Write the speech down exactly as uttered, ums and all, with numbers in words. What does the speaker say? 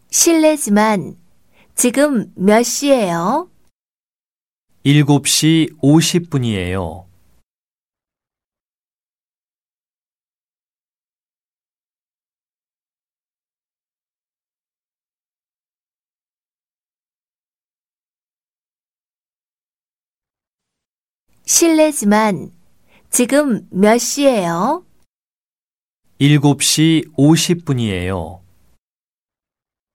실례지만 지금 몇 시예요? 일곱 시 오십 분이에요. 실례지만 지금 몇 시예요? 일곱 시 오십 분이에요.